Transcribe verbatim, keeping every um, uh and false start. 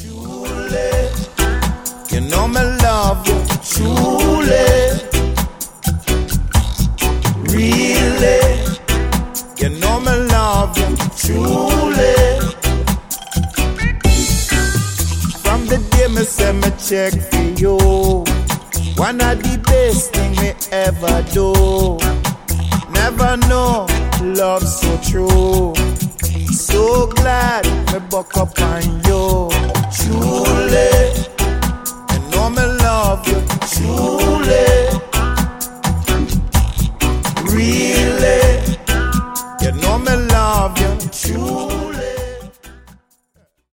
Truly, you know me love you. Truly, really, you know me love you. Truly, from the day me say me check for you, one of the best thing me ever do. Never know love so true. So glad me buck up on you. Truly, you know me love you. Truly.